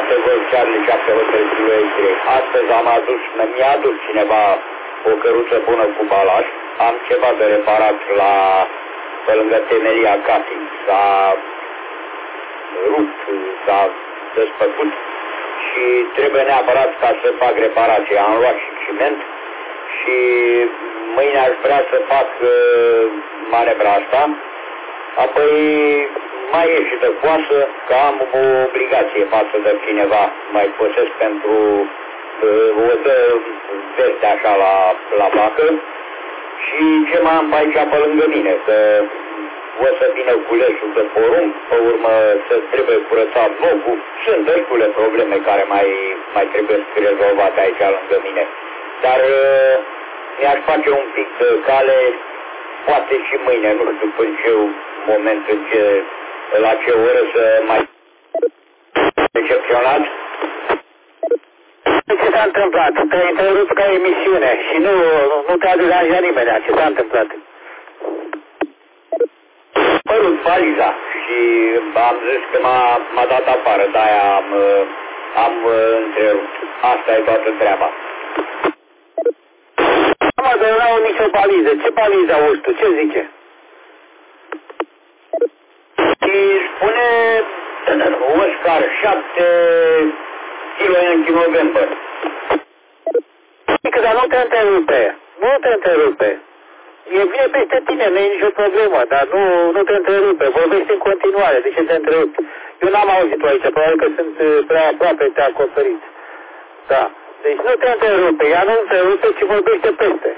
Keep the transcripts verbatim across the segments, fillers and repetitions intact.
șapte Golf Charlie, șapte Hotel Kilo trei. Astăzi am adus, mi-a adus cineva o căruță bună cu balaj. Am ceva de reparat la, pe lângă temelia casei. S-a rupt, s-a despăcut și trebuie neapărat ca să fac reparație. Am luat și ciment și mâine aș vrea să fac uh, manevra asta. Apoi mai e și de coasă, că am o obligație față de cineva. Mai posesc pentru uh, o dă veste așa la, la vacă. Și ce mai am pe aici pe lângă mine, că o să vină culesul de porumb, pe urmă să trebuie curățat locul. Sunt destule probleme care mai, mai trebuie să rezolvate aici lângă mine. Dar uh, mi-aș face un pic de cale, poate și mâine, nu știu până ce moment, în ce, la ce oră să mai decepționat. Ce s-a întâmplat? Te-ai întrerupt ca emisiune și nu, nu te-a deranjat nimeni. Ce s-a întâmplat? Părut valiza și am zis că m-a dat afară, de-aia am, am întrerupt. Asta e toată treaba. Mă, dar nu au nicio baliză. Ce baliză auzi tu? Ce zice? Și spune Oscar șapte kilo Yankee November. Că dar nu te întrerupe. Nu te întrerupe. E bine peste tine, nu e nicio problemă, dar nu, nu te întrerupe. Vorbești în continuare. De ce te întrerupi? Eu n-am auzit-o aici, probabil că sunt prea aproape, te acoperit. Da. Deci nu te întrerupe. Ea nu întrerupe, ci vorbește peste.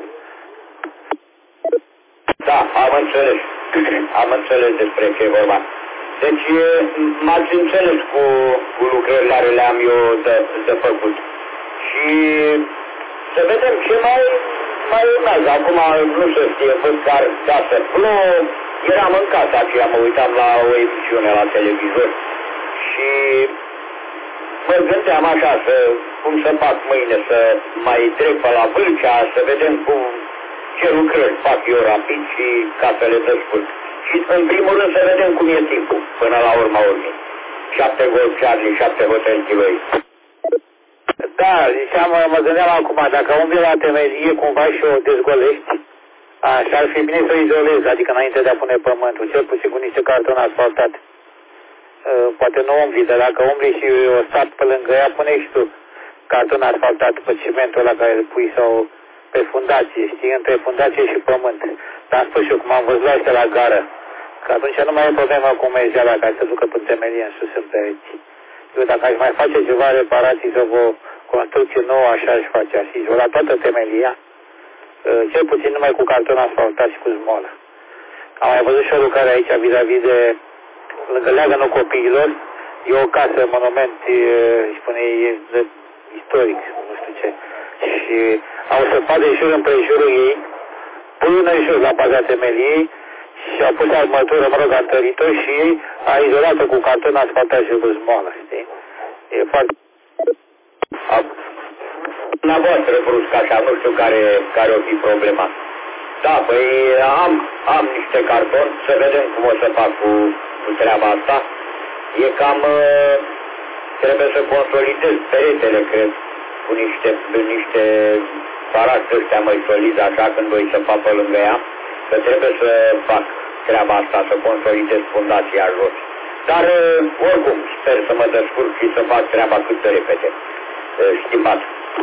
Da, am înțeles. Am înțeles despre ce e vorba. Deci m-ați înțeles cu, cu lucrările care le-am eu de, de făcut. Și să vedem ce mai, mai urmează. Acum nu se știe, văd că ar da să plouă. Eram în casa aceea, mă uitam la o emisiune la televizor și mă gândeam așa, să, cum să fac mâine, să mai trec pe la Vâlcea, să vedem cum, ce lucrări fac eu rapid și ca să le descurc. Și în primul rând să vedem cum e timpul, până la urma urmei. șapte Golf Charlie, șapte Hotel Kilo. Da, ziceam, mă gândeam acum, dacă umbli la temelie cumva și o dezgolești, așa ar fi bine să o izolezi, adică înainte de a pune pământul, cel puțin cu niște carton asfaltat. Uh, poate nu umbli, dar dacă umbli și o stat pe lângă ea, pune și tu carton asfaltat pe cimentul ăla care îl pui sau pe fundație, știi, între fundație și pământ. Dar am spus și eu, cum am văzut la ăștia la gară, că atunci nu mai e problemă cu mergeala care se ducă până temelie în sus în pereți. Eu dacă aș mai face ceva reparații sau o construcție nouă, așa aș face, aș izola toată temelia, cel puțin numai cu carton asfaltat și cu smolă. Am mai văzut și o lucrare aici vis-a-vis de lângă leagănul copiilor, e o casă, monument, îi spune, e de, istoric, nu știu ce, și au săpat de jur împrejurul ei, până jos la baza temeliei și au pus armătură, mă rog, întăritor și ei a izolat-o cu carton asfaltat și cu smolă, știi? E foarte... La voastră brusc așa, nu știu care, care o fi problema. Da, păi am, am niște carton, să vedem cum o să fac cu, cu treaba asta. E cam, trebuie să consolidez peretele, cred, cu niște, niște parași ăștia mai solizi, așa, când voi să fac pe lângă ea, că trebuie să fac treaba asta, să consolidez fundația jos. Dar, oricum, sper să mă descurc și să fac treaba cât de repede. Stimat.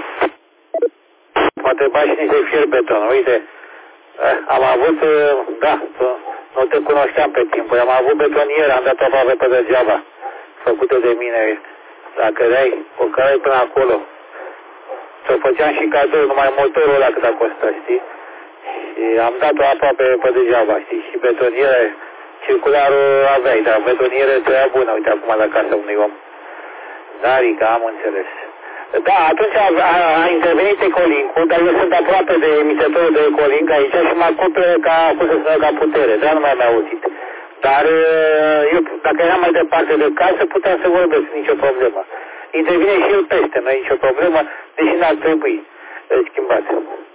Poate bagi niște fier beton. Uite, am avut, da, nu te cunoșteam pe timpul, am avut betoniere, am dat-o aproape pe degeaba, făcută de mine. Dacă dai o cărai până acolo, să făceam și cadou, numai motorul ăla cât a costat, știi? Și am dat-o aproape pe degeaba, știi? Și betoniere, circularul aveai, dar betoniere treia bună, uite acum la casa unui om. Da, Rica, am înțeles. Da, atunci a, a, a intervenit Ecolincul, dar eu sunt aproape de emițătorul de Ecolink aici și mă acopere ca, cum să spună, ca putere, dar nu mai am auzit. Dar eu, dacă eram mai departe de casă, puteam să vorbesc, nicio problemă. Intervine și el peste, nu e nicio problemă, deși n-ar trebui schimbat.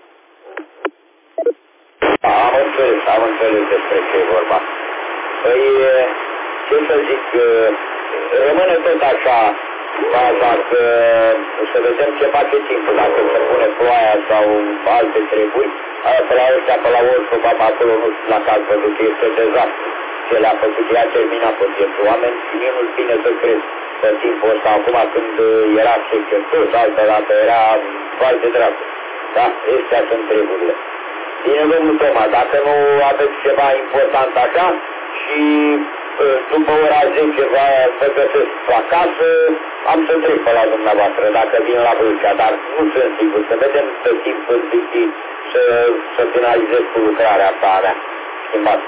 Am înțeles, am înțeles despre ce e vorba. Păi, ce să zic, rămâne tot așa baza că să vedem ce face timpul, dacă se pune ploaia sau alte treburi. Aia pe la ăștia, pe la workshop, acolo nu știu la caz văzut, este dezastru. Ce le-a făcut, ea terminat pe timpul. Oameni, cine nu-l bine să crezi pe timpul ăsta, acum când era secretos, altă dată era vai de dracu. Da, astea sunt treburile. Bine, domnul Toma, dacă nu aveți ceva important așa și după ora zece vă găsesc acasă, am să trec pe la dumneavoastră, dacă vin la Vâlcea, dar nu sunt sigur. Să vedem pe timp în zi să, să finalizez cu lucrarea asta a mea. Schimbat.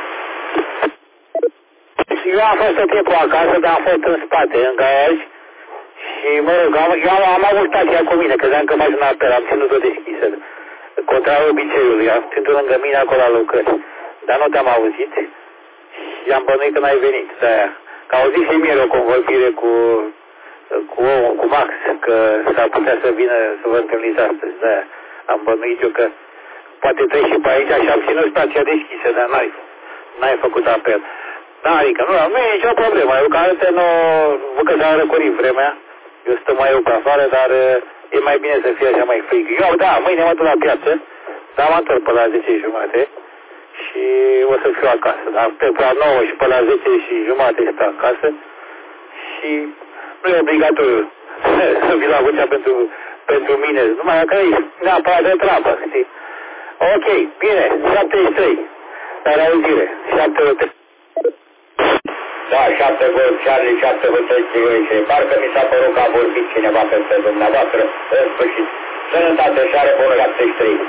Eu am fost tot timpul acasă, dar am fost în spate, în garaj. Și, mă rog, am, eu am, am avut stația cu mine, credeam că faci un apel, am ținut-o deschisă. Contra obiceiului, am ținut lângă mine acolo la lucrări. Dar nu te-am auzit și am bănuit că n-ai venit. De-aia. Că au zis și mie o convorbire cu, cu, cu Max, că s-ar putea să vină să vă întâlniți astăzi. De-aia am bănuit eu că poate treci și pe aici și am ținut stația deschisă, dar n-ai, n-ai făcut apel. Da, adică nu, nu e nicio problemă. Eu ca alte nu văd că s-a răcorit vremea. Eu stăm mai eu pe afară, dar e mai bine să fie așa mai frig. Eu, da, mâine mă duc la piață, dar mă întorc pe la zece și jumate și o să fiu acasă. Dar pe la nouă și pe la zece și jumate stau acasă și nu e obligatoriu să vii la Vâlcea pentru, pentru mine. Numai că e neapărat de treabă, știi? Ok, bine, șaptezeci și trei. La reauzire, șapte opt. Da, șapte Golf Charlie, șapte Golf Parcă mi s-a părut că a vorbit cineva peste dumneavoastră. În sfârșit, sănătate și are bună șaptezeci și trei.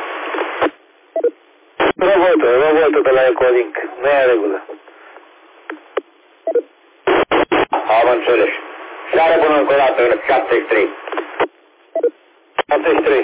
Robotul, robotul pe la Ecolink, nu e în regulă. Am înțeles. Și are bună încă o dată, șaptezeci și trei. șaptezeci și trei.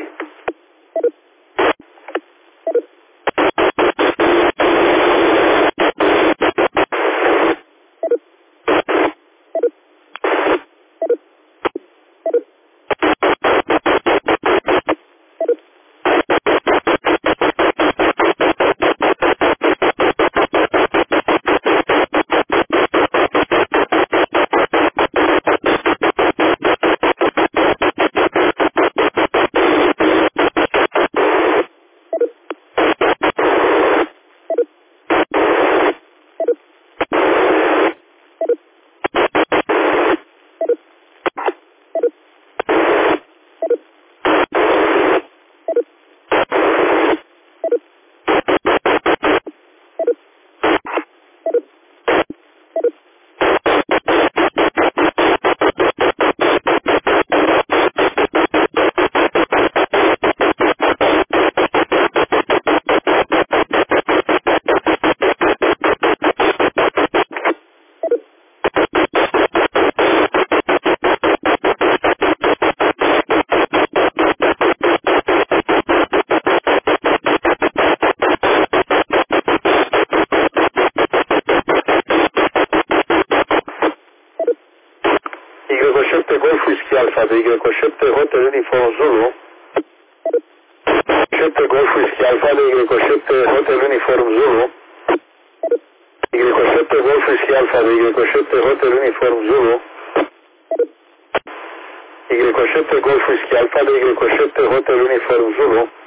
Hotel Uniform Zulu, șapte Golf Whisky Alpha de Y șapte Hotel Uniform Zulu, Y șapte Golf Whisky Alpha de Y șapte Hotel Uniform Zulu, Y șapte Golf Whisky Alpha de Y șapte Hotel Uniform Zulu.